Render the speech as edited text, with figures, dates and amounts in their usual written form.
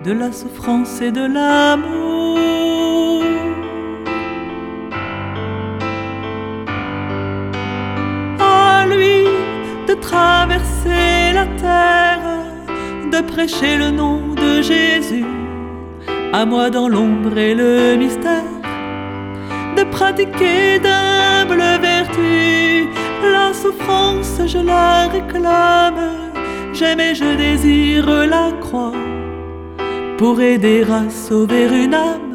de la souffrance et de l'amour. À lui de traverser la terre, de prêcher le nom de Jésus, à moi dans l'ombre et le mystère, de pratiquer d'humbles vertus. La souffrance je la réclame, j'aime et je désire la croix, pour aider à sauver une âme